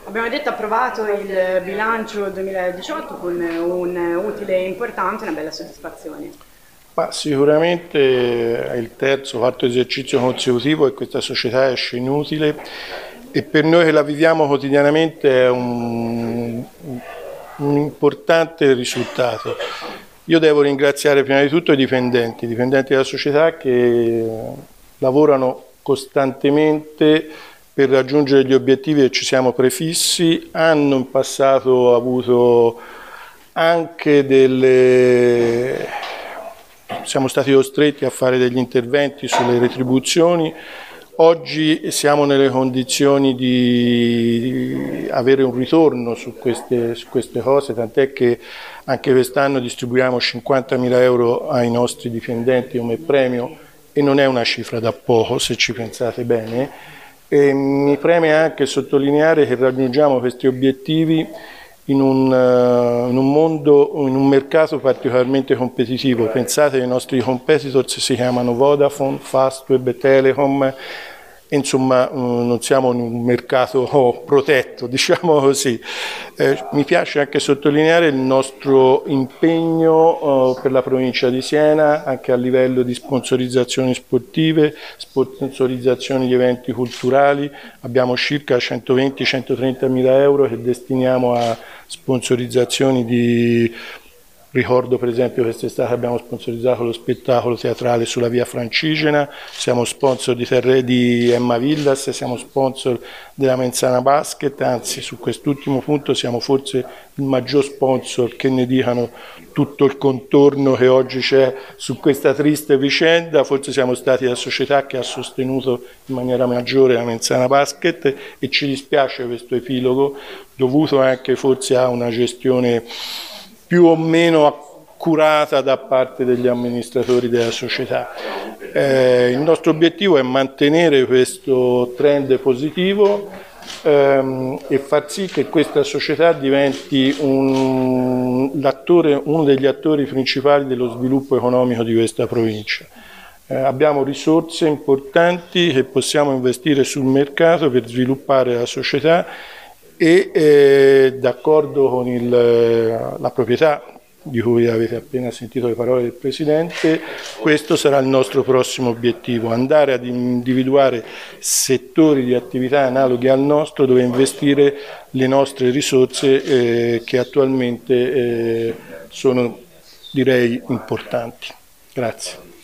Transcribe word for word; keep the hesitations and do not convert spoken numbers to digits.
Abbiamo detto approvato il bilancio duemiladiciotto con un utile importante e una bella soddisfazione. Ma sicuramente è il terzo quarto esercizio consecutivo e questa società esce inutile e per noi che la viviamo quotidianamente è un, un importante risultato. Io devo ringraziare prima di tutto i dipendenti, i dipendenti della società che lavorano costantemente per raggiungere gli obiettivi che ci siamo prefissi. Hanno in passato avuto anche delle... siamo stati costretti a fare degli interventi sulle retribuzioni. Oggi siamo nelle condizioni di avere un ritorno su queste, su queste cose, tant'è che anche quest'anno distribuiamo cinquantamila euro ai nostri dipendenti come premio e non è una cifra da poco se ci pensate bene. E mi preme anche sottolineare che raggiungiamo questi obiettivi in un, uh, in un mondo, in un mercato particolarmente competitivo. Pensate che i nostri competitors si chiamano Vodafone, Fastweb, Telecom, insomma uh, non siamo in un mercato oh, protetto, diciamo così. Eh, mi piace anche sottolineare il nostro impegno uh, per la provincia di Siena, anche a livello di sponsorizzazioni sportive, sponsorizzazioni di eventi culturali. Abbiamo circa centoventi centotrenta mila euro che destiniamo a sponsorizzazioni di... Ricordo per esempio che quest'estate abbiamo sponsorizzato lo spettacolo teatrale sulla via Francigena, siamo sponsor di, Terre, di Emma Villas, siamo sponsor della Menzana Basket, anzi su quest'ultimo punto siamo forse il maggior sponsor, che ne dicano tutto il contorno che oggi c'è su questa triste vicenda. Forse siamo stati la società che ha sostenuto in maniera maggiore la Menzana Basket e ci dispiace questo epilogo dovuto anche forse a una gestione più o meno accurata da parte degli amministratori della società. Eh, il nostro obiettivo è mantenere questo trend positivo ehm, e far sì che questa società diventi un, l'attore, uno degli attori principali dello sviluppo economico di questa provincia. Eh, abbiamo risorse importanti che possiamo investire sul mercato per sviluppare la società e eh, d'accordo con il, la proprietà di cui avete appena sentito le parole del Presidente, questo sarà il nostro prossimo obiettivo, andare ad individuare settori di attività analoghi al nostro dove investire le nostre risorse eh, che attualmente eh, sono, direi, importanti. Grazie.